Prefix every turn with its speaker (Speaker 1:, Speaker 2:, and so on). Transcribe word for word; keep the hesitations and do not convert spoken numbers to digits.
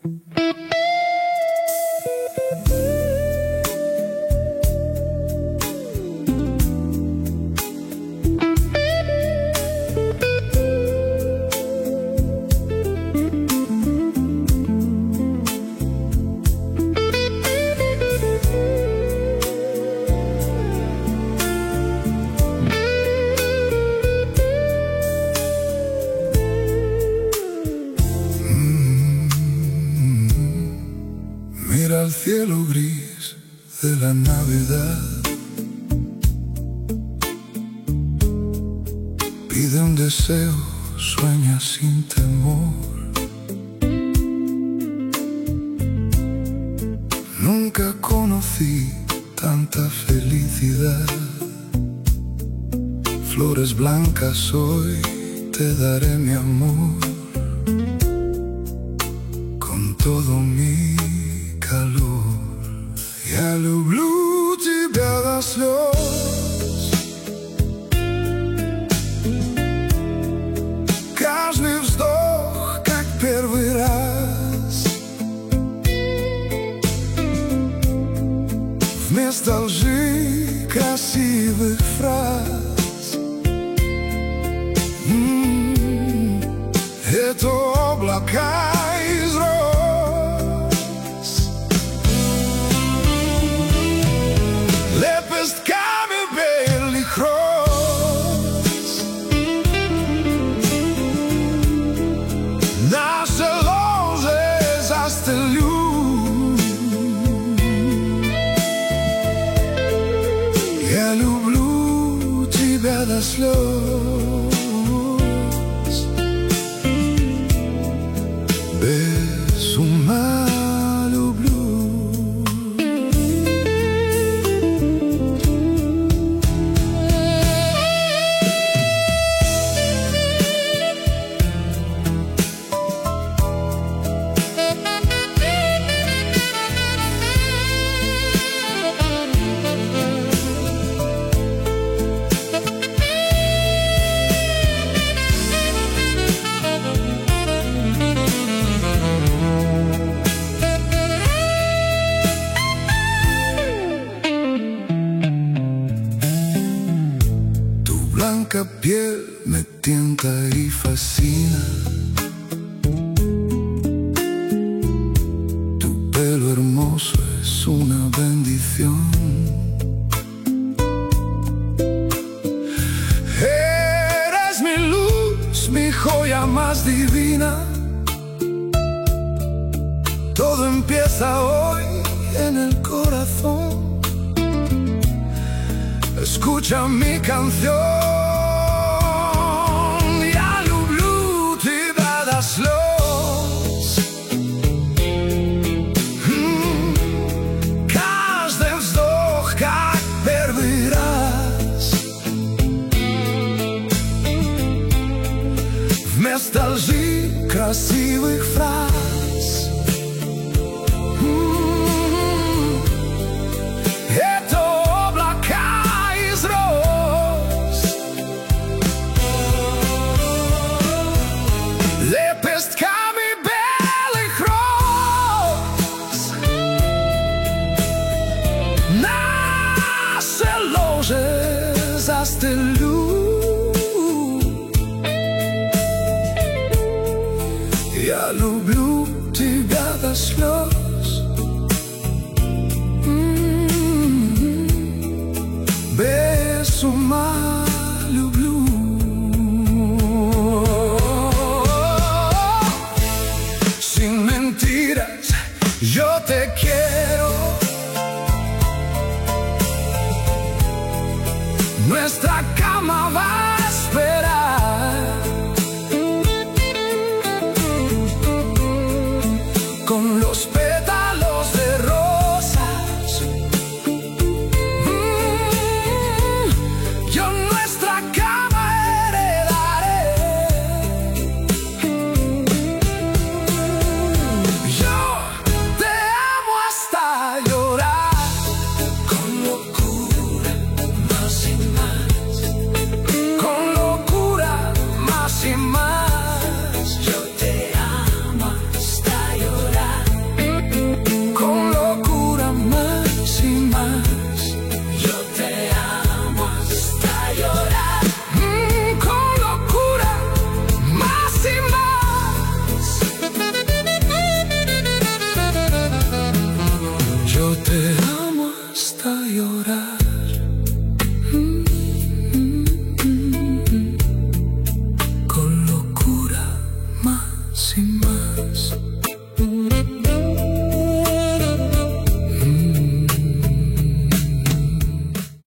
Speaker 1: Mira el cielo gris de la Navidad, pide un deseo, sueña sin temor. Nunca conocí tanta felicidad. Flores blancas hoy te daré mi amor, con todo mi calor. Я люблю тебя до слез. Каждый вздох, как первый раз. Вместо лжи красивых фраз. М-м-м, это облака из роз. Лепестками белых роз наше ложе застелю. Я люблю тебя до слез. Без ума люблю. Blanca piel me tienta y fascina. Tu pelo hermoso es una bendición. Eres mi luz, mi joya más divina. Todo empieza hoy en el corazón. Escucha mi canción. Я люблю тебя до слез. М-м, каждый вздох, как первый раз. Вместо лжи красивых фраз. М-м, это лепестками белых роз наше ложе застелю. Я люблю тебя до слез. М-м-м, без ума люблю. Sin mentiras, yo te quiero. Nuestra cama va a esperar. Con los pétalos de rosas. Mm, yo nuestra cama heredaré. Yo te amo hasta llorar. Con locura, más y más. Con locura, más y más. Yo te amo hasta llorar. amándote.